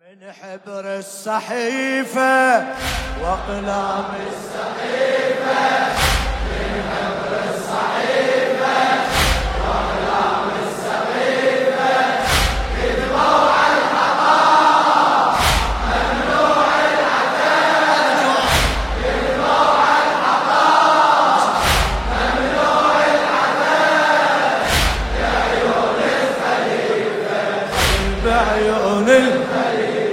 من حبر الصحيفة وأقلام الصحيفة، من حبر الصحيفة وأقلام الصحيفة، كتبوا على الحقائق ممنوع العتاب، كتبوا على الحقائق ممنوع العتاب، بعيون الخليفة بعيون الخليفة.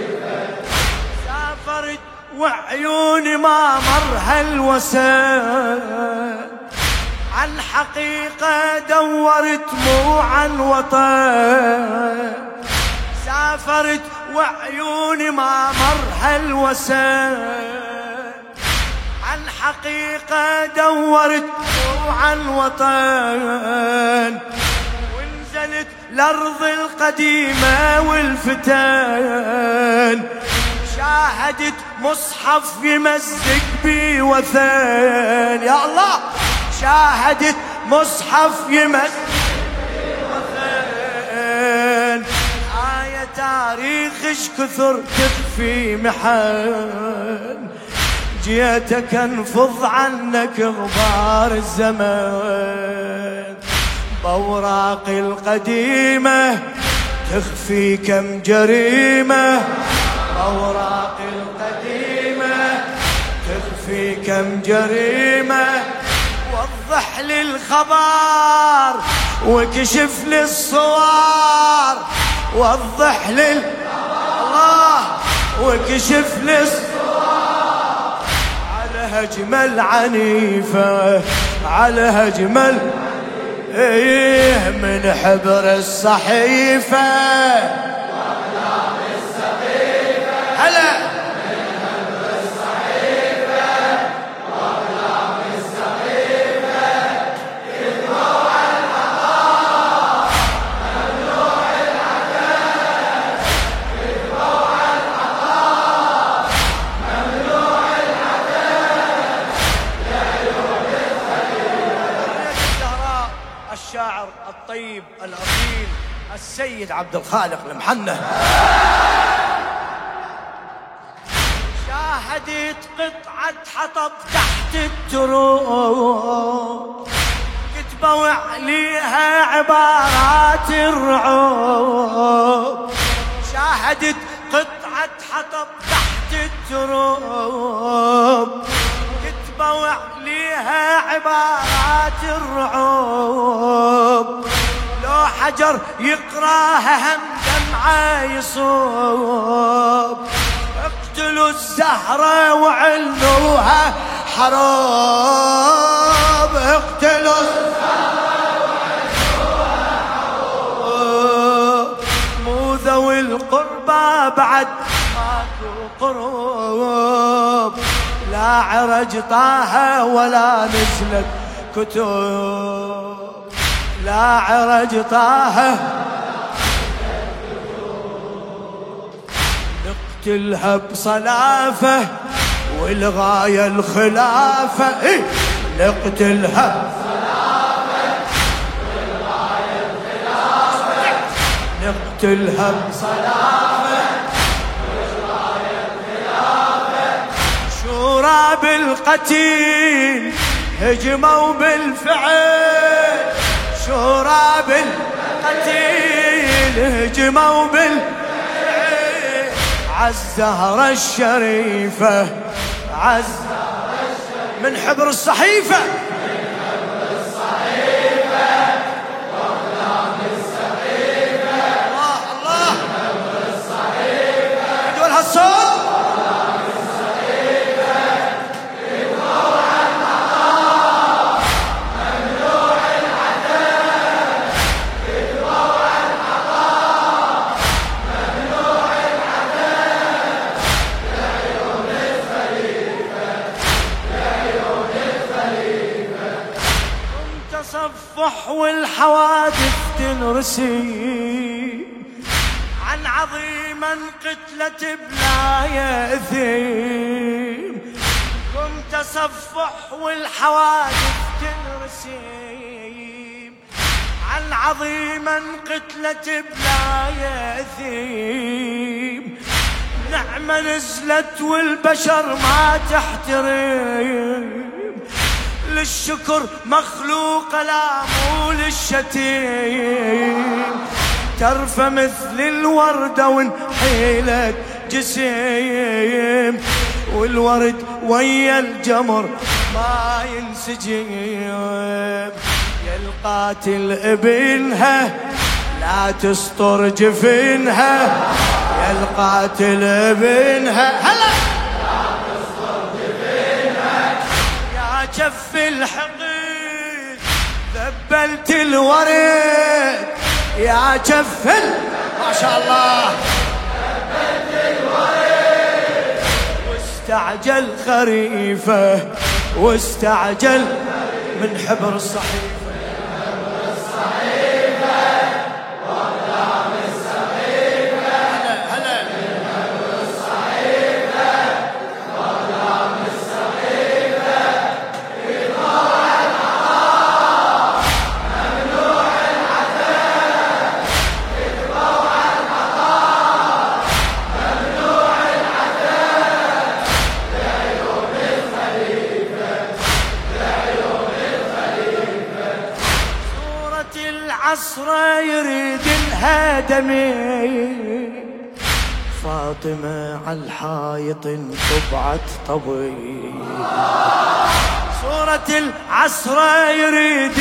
سافرت وعيوني ما مر هالوسن، عن حقيقة دورت مو عن وطن. سافرت وعيوني ما مر هالوسن، عن حقيقة دورت مو عن وطن. ونزلت الأرض القديمة والفتن، شاهدت مصحف يمزق بي وثن. يا الله، شاهدت مصحف يمزق بي وثن. آية تاريخش كثر تخفي محن، جيتك انفض عنك غبار الزمن. بأوراقي القديمة تخفي كم جريمة، أوراقي القديمة تخفي كم جريمة. وضح لي الخبر وكشف لي الصور، وضح لي الله وكشف لي الصور. على هجمة العنيفة، على هجمة ايه من حبر الصحيفة وأقلام الصحيفة. هلا من حبر الصحيفة وأقلام الصحيفة، كتبوا على الحقائق ممنوع العتاب، كتبوا على الحقائق ممنوع العتاب، بعيون الخليفة. الشاعر الطيب الأصيل السيد عبد الخالق المحنة. شاهدت قطعة حطب تحت التراب، كتبوا عليها عبارات الرعب. شاهدت قطعة حطب تحت التراب، كتبوا عليها عبارات الرعب. لو حجر يقراها هم دمعة يصوب. اقتلوا الزهرة وعلوها حراب، اقتلوا الزهرة وعلوها حراب. مو ذوي القربى بعد ماكو قروب، لا عرج طه ولا نزلت كتب، لا عرج طه. نقتلها بصلافة والغاية الخلافة. نقتلها بصلافة والغاية الخلافة، نقتلها بصلافة والغاية الخلافة. شورى بالقتيل هجموا بالفعل، شورى بالقتيل هجموا بالفعل. عالزهرة الشريفة، عالزهرة الشريفة من حبر الصحيفة، من حبر الصحيفة وأقلام الصحيفة. الله الله، من حبر الصحيفة دول هالصوت. تصفح والحوادث تنرسي، عن عظيما قتلة بلا يأثيم. قم تصفح والحوادث تنرسي، عن عظيما قتلة بلا يأثيم. لما نزلت والبشر ما تحترم، للشكر مخلوق لا مو للشتيم، ترفى مثل الوردة وانحيلت جسيم، والورد ويا الجمر ما ينسجم. يا القاتل ابنها لا تسطر جفنها، يا القاتل ابنها هلا لا تسطر جفنها، يا جف الحقيق ذبلت الورد، يا جف ما شاء الله ذبلت الورد، واستعجل خريفه واستعجل من حبر الصحيفه، عصره يريد الهدمي، فاطمة على الحائط طبعت طوي، صورة العصره يريد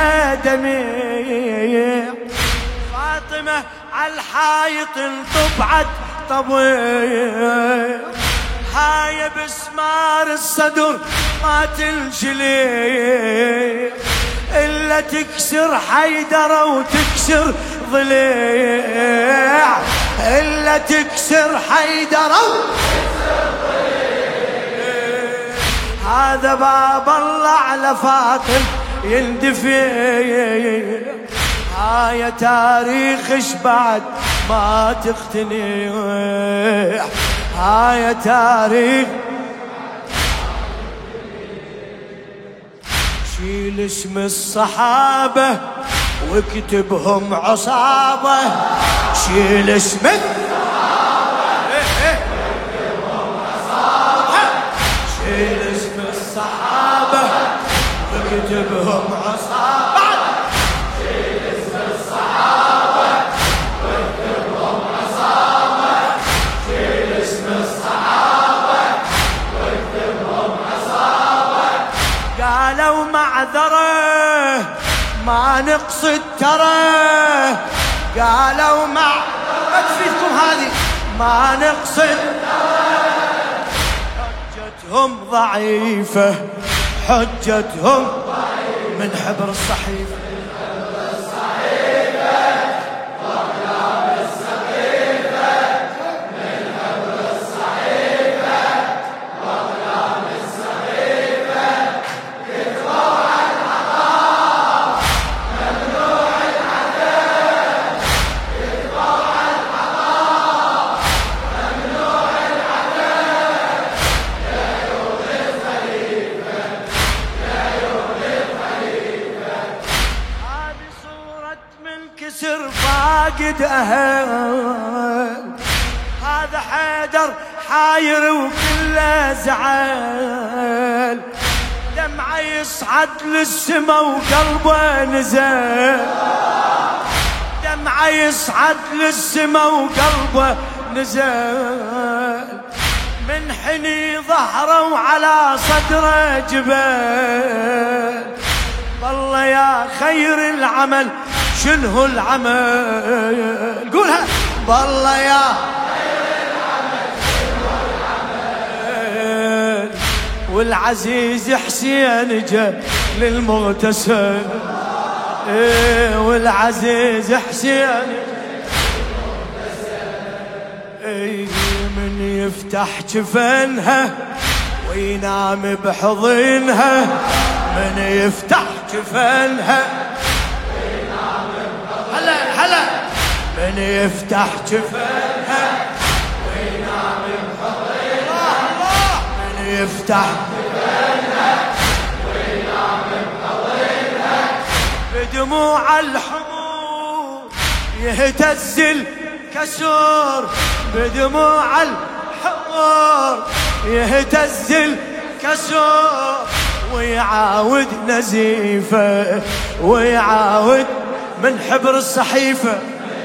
الهدمي، فاطمة على الحائط طبعت طوي، هاي بسمار الصدر ما تنجلي، إلا تكسر حيدرة وتكسر ضليع، إلا تكسر حيدرة وتكسر ضليع، هذا باب الله على فاطم يندفع، هاي تاريخش بعد ما تختني، هاي تاريخ. شيل اسم الصحابة واكتبهم عصابة، شيل اسم الصحابة واكتبهم عصابة، شيل اسم الصحابة واكتبهم عصابة، شيل اسم الصحابة واكتبهم عصابة، شيل اسم الصحابة واكتبهم عصابة، قالوا معذرة ما نقصد ترى، قالوا ما تفيدكم هذه ما نقصد ترى، حجتهم ضعيفة حجتهم من حبر الصحيفة، فاقد أهل، هذا حيدر حاير وكله زعل، دمعه يصعد للسما وقلبه نزل، دمعه يصعد للسما وقلبه نزل، من حني ظهره وعلى صدره جبل، والله يا خير العمل شنو العمل، قولها والله يا خير العمل شنو العمل، والعزيز حسين جا للمغتسل، والعزيز حسين من يفتح جفنها وينام بحضنها، من يفتح جفنها من يفتح جفنها وينام بحضنها، من يفتح جفنها وينام بحضنها، بدموع الحمود يهتز الكسور، بدموع الحمود يهتز الكسور ويعاود نزيفه ويعاود من حبر الصحيفة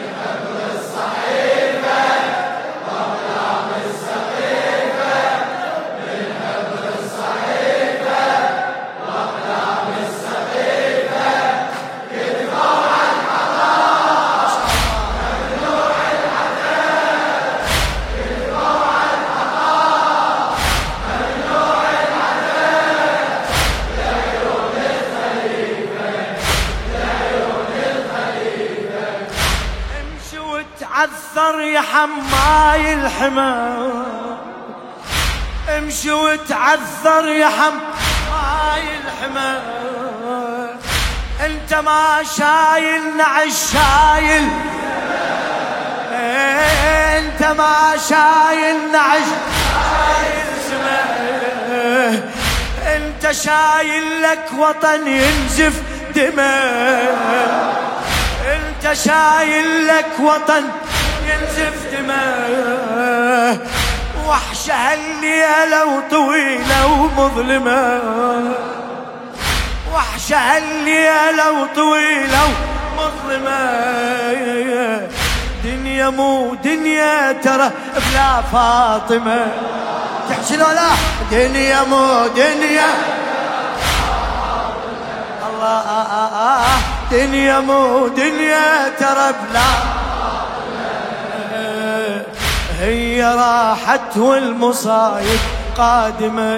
عثر يا حماي الحمى امشي وتعثر يا حماي الحمى انت ما شايل نعش شايل انت ما شايل نعش شايل سما انت شايل لك وطن ينزف دماء انت شايل لك وطن ينزف دماء وحشة هالليلة وطويلة ومظلمة وحشة هالليلة وطويلة ومظلمة دنيا مو دنيا ترى بلا فاطمة تحشي لو لا دنيا مو دنيا الله دنيا مو دنيا ترى بلا هي راحت والمصايب قادمة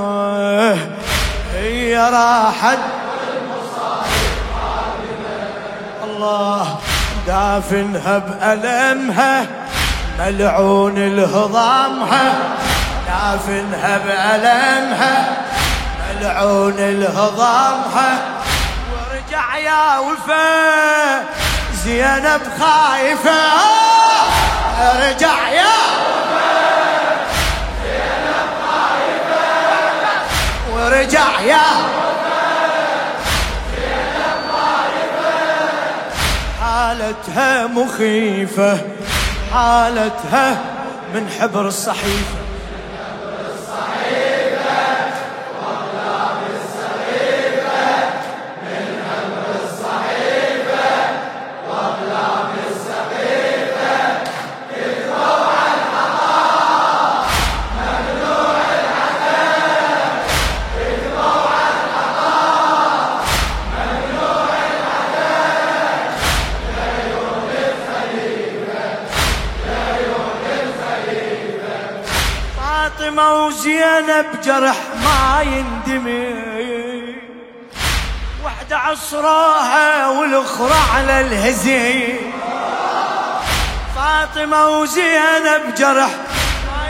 هي راحت والمصايب قادمة الله دافنها بألمها ملعون الهضامها دافنها بألمها ملعون الهضامها ورجع يا وفا زينب خايفة ارجع يا وفا زينب خايفة ورجع يا وفا زينب خايفة حالتها مخيفة حالتها من حبر الصحيفة فاطمة وزينب جرح ما يندمي وحدة عصراها والأخرى على الهزيل فاطمة وزينب جرح ما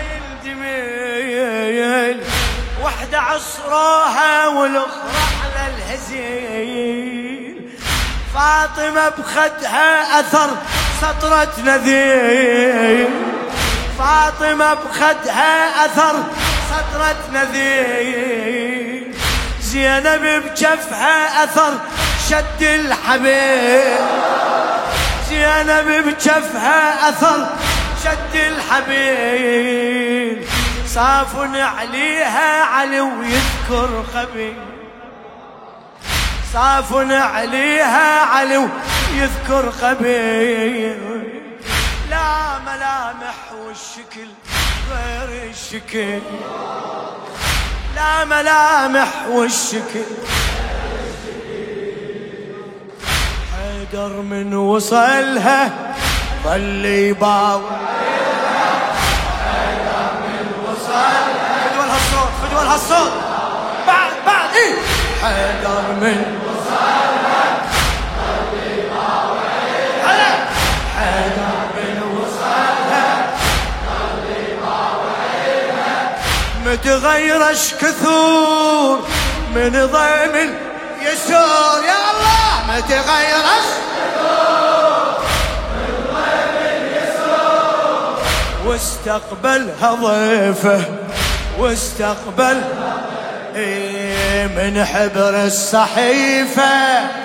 يندمي وحدة عصراها والأخرى على الهزيل فاطمة بخدها أثر سطرة نذير فاطمة بخدها أثر سطرة نذير زينب بجفها أثر شد الحبيب زينب بجفها أثر شد الحبيب صافن عليها علي ويذكر خبيب صافن عليها علي ويذكر خبيب لا ملامح والشكل غير الشكل لا ملامح والشكل حيدر من وصلها ظل يباوع حيدر من وصلها فدوى لهالصوت فدوى لهالصوت بعد ايه حيدر من وصلها ظل يباوع حيدر متغيرش كثور من ضيم اليسور يا الله متغيرش كثور من ضيم اليسور واستقبلها ضيفه واستقبل من حبر الصحيفة